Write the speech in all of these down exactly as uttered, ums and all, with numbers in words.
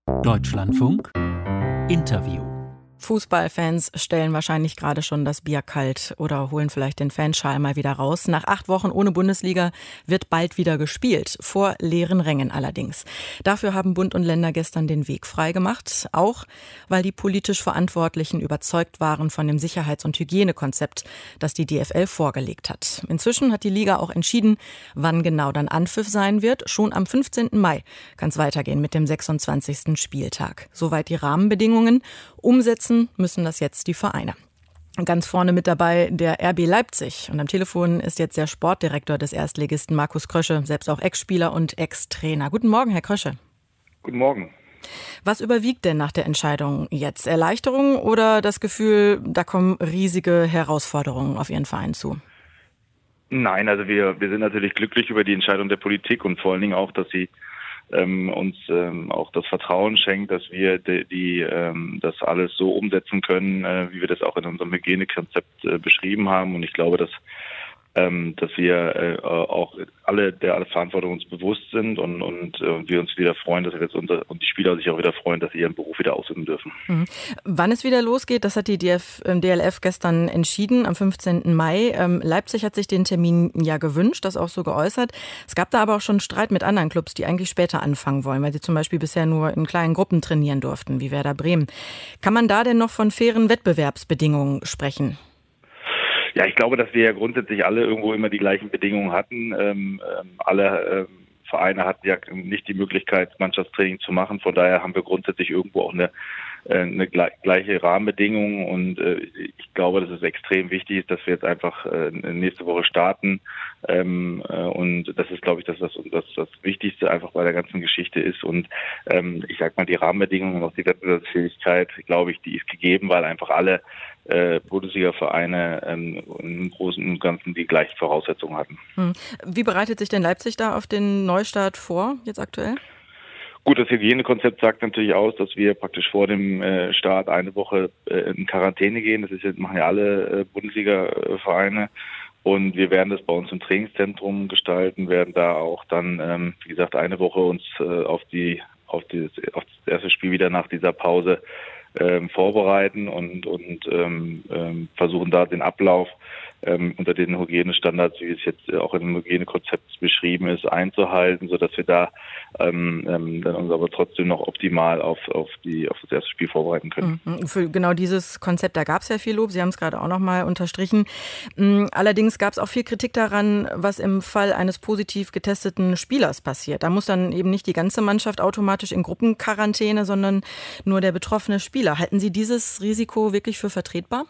Deutschlandfunk Interview. Fußballfans stellen wahrscheinlich gerade schon das Bier kalt oder holen vielleicht den Fanschal mal wieder raus. Nach acht Wochen ohne Bundesliga wird bald wieder gespielt, vor leeren Rängen allerdings. Dafür haben Bund und Länder gestern den Weg freigemacht, auch weil die politisch Verantwortlichen überzeugt waren von dem Sicherheits- und Hygienekonzept, das die D F L vorgelegt hat. Inzwischen hat die Liga auch entschieden, wann genau dann Anpfiff sein wird. Schon am fünfzehnten Mai kann es weitergehen mit dem sechsundzwanzigsten Spieltag. Soweit die Rahmenbedingungen. Umsetzen müssen das jetzt die Vereine. Ganz vorne mit dabei der R B Leipzig. Und am Telefon ist jetzt der Sportdirektor des Erstligisten Markus Krösche, selbst auch Ex-Spieler und Ex-Trainer. Guten Morgen, Herr Krösche. Guten Morgen. Was überwiegt denn nach der Entscheidung jetzt? Erleichterung oder das Gefühl, da kommen riesige Herausforderungen auf Ihren Verein zu? Nein, also wir, wir sind natürlich glücklich über die Entscheidung der Politik und vor allen Dingen auch, dass sie ähm, uns ähm, auch das Vertrauen schenkt, dass wir die, die ähm, das alles so umsetzen können, äh, wie wir das auch in unserem Hygienekonzept äh, beschrieben haben. Und ich glaube, dass ähm, dass wir äh, auch alle der alle Verantwortung uns bewusst sind und und äh, wir uns wieder freuen, dass wir jetzt unser und die Spieler sich auch wieder freuen, dass sie ihren Beruf wieder ausüben dürfen. Mhm. Wann es wieder losgeht, das hat die D F, D L F gestern entschieden, am fünfzehnten Mai. Ähm, Leipzig hat sich den Termin ja gewünscht, das auch so geäußert. Es gab da aber auch schon Streit mit anderen Clubs, die eigentlich später anfangen wollen, weil sie zum Beispiel bisher nur in kleinen Gruppen trainieren durften, wie Werder Bremen. Kann man da denn noch von fairen Wettbewerbsbedingungen sprechen? Ja, ich glaube, dass wir ja grundsätzlich alle irgendwo immer die gleichen Bedingungen hatten. Ähm, ähm, alle ähm, Vereine hatten ja nicht die Möglichkeit, Mannschaftstraining zu machen. Von daher haben wir grundsätzlich irgendwo auch eine, äh, eine gleiche Rahmenbedingung. Und äh, ich glaube, dass es extrem wichtig ist, dass wir jetzt einfach äh, nächste Woche starten. Ähm, äh, und das ist, glaube ich, dass das, das das Wichtigste einfach bei der ganzen Geschichte ist. Und ähm, ich sag mal, die Rahmenbedingungen und auch die Wettbewerbsfähigkeit, glaube ich, die ist gegeben, weil einfach alle äh, Bundesliga-Vereine ähm, im Großen und Ganzen die gleichen Voraussetzungen hatten. Hm. Wie bereitet sich denn Leipzig da auf den Neustart vor, jetzt aktuell? Gut, das Hygienekonzept sagt natürlich aus, dass wir praktisch vor dem äh, Start eine Woche äh, in Quarantäne gehen. Das ist jetzt, machen ja alle äh, Bundesliga-Vereine. Und wir werden das bei uns im Trainingszentrum gestalten, werden da auch dann, ähm, wie gesagt, eine Woche uns äh, auf die auf, die, auf das erste Spiel wieder nach dieser Pause ähm, vorbereiten und und ähm, ähm, versuchen da den Ablauf ähm, unter den Hygienestandards, wie es jetzt auch in dem Hygienekonzept beschrieben ist, einzuhalten, sodass wir da ähm, ähm, dann uns aber trotzdem noch optimal auf auf die auf das erste Spiel vorbereiten können. Mhm. Für genau dieses Konzept, da gab es ja viel Lob. Sie haben es gerade auch noch mal unterstrichen. Allerdings gab es auch viel Kritik daran, was im Fall eines positiv getesteten Spielers passiert. Da muss dann eben nicht die ganze Mannschaft automatisch in Gruppenquarantäne, sondern nur der betroffene Spieler. Halten Sie dieses Risiko wirklich für vertretbar?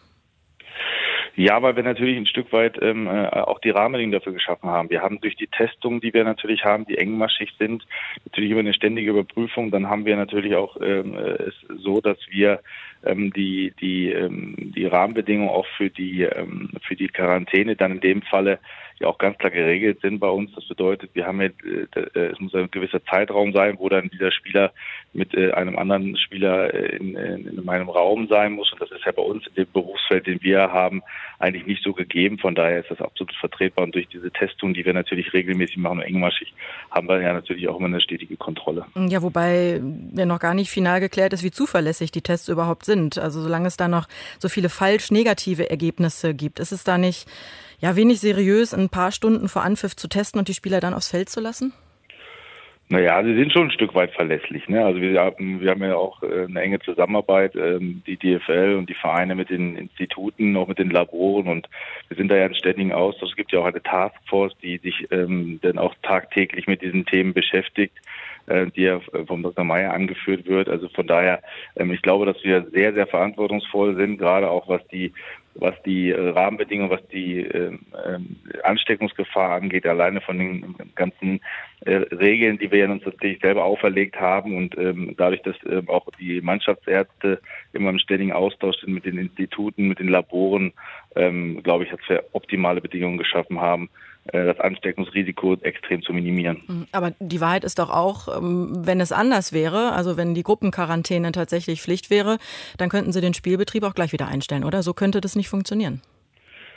Ja, weil wir natürlich ein Stück weit ähm, auch die Rahmenbedingungen dafür geschaffen haben. Wir haben durch die Testungen, die wir natürlich haben, die engmaschig sind, natürlich über eine ständige Überprüfung. Dann haben wir natürlich auch ähm, es so, dass wir ähm, die die ähm, die Rahmenbedingungen auch für die ähm, für die Quarantäne dann in dem Falle ja auch ganz klar geregelt sind bei uns. Das bedeutet, wir haben jetzt, äh, es muss ein gewisser Zeitraum sein, wo dann dieser Spieler mit äh, einem anderen Spieler in, in, in einem Raum sein muss. Und das ist ja bei uns in dem Berufsfeld, den wir haben, eigentlich nicht so gegeben. Von daher ist das absolut vertretbar. Und durch diese Testungen, die wir natürlich regelmäßig machen und engmaschig, haben wir ja natürlich auch immer eine stetige Kontrolle. Ja, wobei ja noch gar nicht final geklärt ist, wie zuverlässig die Tests überhaupt sind. Also solange es da noch so viele falsch negative Ergebnisse gibt, ist es da nicht ja wenig seriös, ein paar Stunden vor Anpfiff zu testen und die Spieler dann aufs Feld zu lassen? Naja, sie sind schon ein Stück weit verlässlich. Ne? Also wir haben, wir haben ja auch äh, eine enge Zusammenarbeit, ähm, die D F L und die Vereine mit den Instituten, auch mit den Laboren, und wir sind da ja in ständigen Austausch. Es gibt ja auch eine Taskforce, die sich ähm, dann auch tagtäglich mit diesen Themen beschäftigt, äh, die ja vom Doktor Meyer angeführt wird. Also von daher, ähm, ich glaube, dass wir sehr, sehr verantwortungsvoll sind, gerade auch was die was die äh, Rahmenbedingungen, was die äh, äh, Ansteckungsgefahr angeht, alleine von den ganzen äh, Regeln, die wir ja uns natürlich selber auferlegt haben, und ähm, dadurch, dass äh, auch die Mannschaftsärzte immer im ständigen Austausch sind mit den Instituten, mit den Laboren, ähm, glaube ich, dass wir optimale Bedingungen geschaffen haben, das Ansteckungsrisiko extrem zu minimieren. Aber die Wahrheit ist doch auch, wenn es anders wäre, also wenn die Gruppenquarantäne tatsächlich Pflicht wäre, dann könnten Sie den Spielbetrieb auch gleich wieder einstellen, oder? So könnte das nicht funktionieren.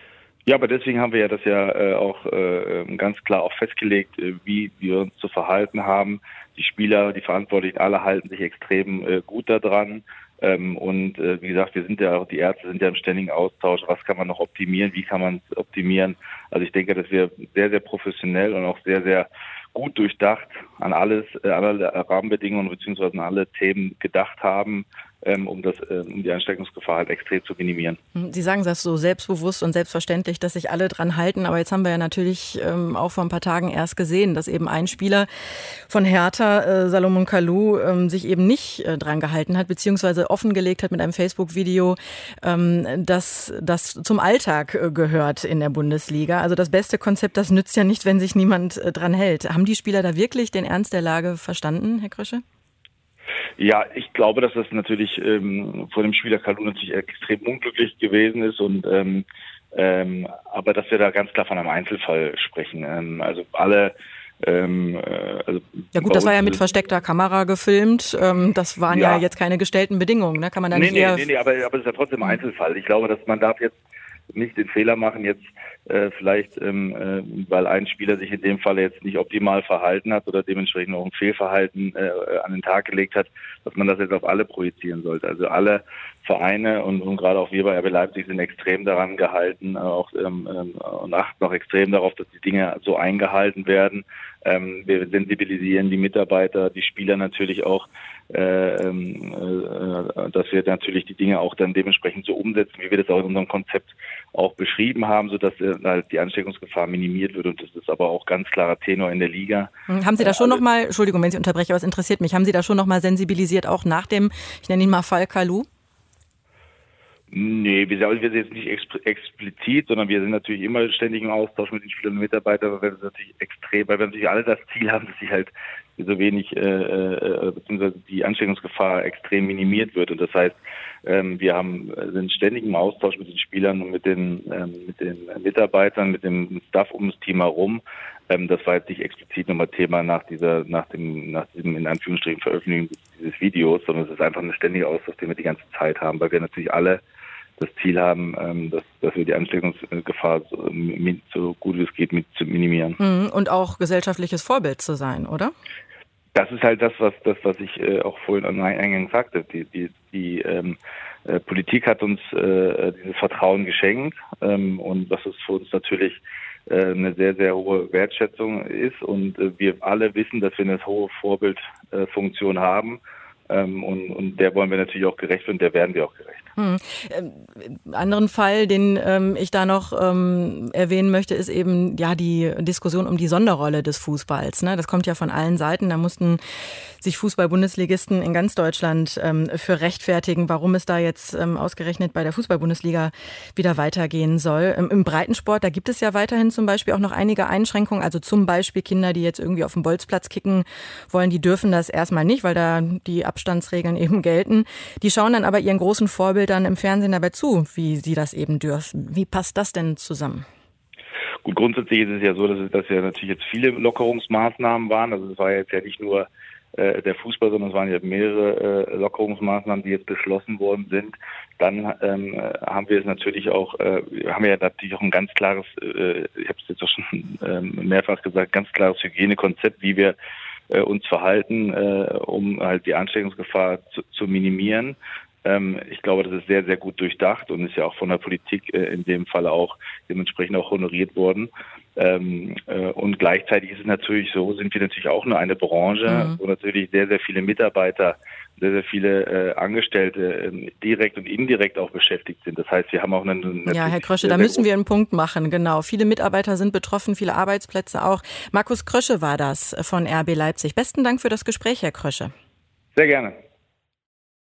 Ja, aber deswegen haben wir ja das ja äh, auch äh, ganz klar auch festgelegt, äh, wie wir uns zu verhalten haben. Die Spieler, die Verantwortlichen, alle halten sich extrem äh, gut daran. Ähm, und äh, wie gesagt, wir sind ja auch, die Ärzte sind ja im ständigen Austausch. Was kann man noch optimieren? Wie kann man es optimieren? Also ich denke, dass wir sehr, sehr professionell und auch sehr, sehr gut durchdacht an alles, äh, alle Rahmenbedingungen bzw. an alle Themen gedacht haben, ähm, um das, äh, um die Ansteckungsgefahr halt extrem zu minimieren. Sie sagen das so selbstbewusst und selbstverständlich, dass sich alle dran halten. Aber jetzt haben wir ja natürlich ähm, auch vor ein paar Tagen erst gesehen, dass eben ein Spieler von Hertha, äh, Salomon Kalou, ähm, sich eben nicht äh, dran gehalten hat, beziehungsweise offengelegt hat mit einem Facebook-Video, ähm, dass das zum Alltag äh, gehört in der Bundesliga. Also das beste Konzept, das nützt ja nicht, wenn sich niemand äh, dran hält. Haben die Spieler da wirklich den Ernst der Lage verstanden, Herr Krösche? Ja, ich glaube, dass das natürlich ähm, vor dem Spieler Kalou natürlich extrem unglücklich gewesen ist und ähm, ähm, aber dass wir da ganz klar von einem Einzelfall sprechen. Ähm, also alle ähm, äh, also ja gut, das war ja mit versteckter Kamera gefilmt. Ähm, das waren ja. ja jetzt keine gestellten Bedingungen, ne? Kann man da nee, nicht nee, eher... Nee, nee, aber, aber es ist ja trotzdem ein Einzelfall. Ich glaube, dass man darf jetzt nicht den Fehler machen, jetzt äh, vielleicht, ähm, äh, weil ein Spieler sich in dem Fall jetzt nicht optimal verhalten hat oder dementsprechend auch ein Fehlverhalten äh, an den Tag gelegt hat, dass man das jetzt auf alle projizieren sollte. Also alle Vereine und, und gerade auch wir bei R B Leipzig sind extrem daran gehalten, auch ähm, und achten auch extrem darauf, dass die Dinge so eingehalten werden. Ähm, wir sensibilisieren die Mitarbeiter, die Spieler natürlich auch, äh, äh, dass wir natürlich die Dinge auch dann dementsprechend so umsetzen, wie wir das auch in unserem Konzept auch beschrieben haben, sodass äh, halt die Ansteckungsgefahr minimiert wird. Und das ist aber auch ganz klarer Tenor in der Liga. Haben Sie da schon äh, nochmal, Entschuldigung, wenn ich unterbreche, aber es interessiert mich, haben Sie da schon nochmal sensibilisiert, auch nach dem, ich nenne ihn mal Fall Kalou? Nee, wir sind jetzt nicht explizit, sondern wir sind natürlich immer ständig im Austausch mit den Spielern und Mitarbeitern, weil wir das natürlich extrem, weil wir natürlich alle das Ziel haben, dass sich halt so wenig, äh, äh, beziehungsweise die Ansteckungsgefahr extrem minimiert wird. Und das heißt, ähm, wir haben, sind ständig im Austausch mit den Spielern und mit den, ähm, mit den Mitarbeitern, mit dem Staff um das Team herum. Ähm, das war jetzt nicht explizit nochmal Thema nach dieser, nach dem, nach diesem, in Anführungsstrichen, Veröffentlichung dieses Videos, sondern es ist einfach ein ständiger Austausch, den wir die ganze Zeit haben, weil wir natürlich alle das Ziel haben, dass, dass wir die Ansteckungsgefahr so, so gut wie es geht mit zu minimieren. Und auch gesellschaftliches Vorbild zu sein, oder? Das ist halt das, was das, was ich äh, auch vorhin am Eingang sagte. Die, die, die ähm, äh, Politik hat uns äh, dieses Vertrauen geschenkt ähm, und das ist für uns natürlich äh, eine sehr, sehr hohe Wertschätzung ist und äh, wir alle wissen, dass wir eine hohe Vorbildfunktion äh, haben. Ähm, und, und der wollen wir natürlich auch gerecht werden, der werden wir auch gerecht. Hm. Ähm, anderen Fall, den ähm, ich da noch ähm, erwähnen möchte, ist eben ja die Diskussion um die Sonderrolle des Fußballs. Ne? Das kommt ja von allen Seiten. Da mussten sich Fußball-Bundesligisten in ganz Deutschland ähm, für rechtfertigen, warum es da jetzt ähm, ausgerechnet bei der Fußball-Bundesliga wieder weitergehen soll. Ähm, Im Breitensport, da gibt es ja weiterhin zum Beispiel auch noch einige Einschränkungen. Also zum Beispiel Kinder, die jetzt irgendwie auf dem Bolzplatz kicken wollen, die dürfen das erstmal nicht, weil da die Abstandsregeln eben gelten. Die schauen dann aber ihren großen Vorbildern im Fernsehen dabei zu, wie sie das eben dürfen. Wie passt das denn zusammen? Gut, grundsätzlich ist es ja so, dass es dass ja natürlich jetzt viele Lockerungsmaßnahmen waren. Also es war jetzt ja nicht nur äh, der Fußball, sondern es waren ja mehrere äh, Lockerungsmaßnahmen, die jetzt beschlossen worden sind. Dann ähm, haben wir es natürlich auch, äh, haben wir ja natürlich auch ein ganz klares, äh, ich habe es jetzt auch schon äh, mehrfach gesagt, ganz klares Hygienekonzept, wie wir äh, uns verhalten, äh, um halt die Ansteckungsgefahr zu, zu minimieren. Ich glaube, das ist sehr, sehr gut durchdacht und ist ja auch von der Politik in dem Fall auch dementsprechend auch honoriert worden. Und gleichzeitig ist es natürlich so, sind wir natürlich auch nur eine Branche, mhm. wo natürlich sehr, sehr viele Mitarbeiter, sehr, sehr viele Angestellte direkt und indirekt auch beschäftigt sind. Das heißt, wir haben auch eine... Ja, Herr Krösche, da müssen wir einen Punkt machen, genau. Viele Mitarbeiter sind betroffen, viele Arbeitsplätze auch. Markus Krösche war das von R B Leipzig. Besten Dank für das Gespräch, Herr Krösche. Sehr gerne.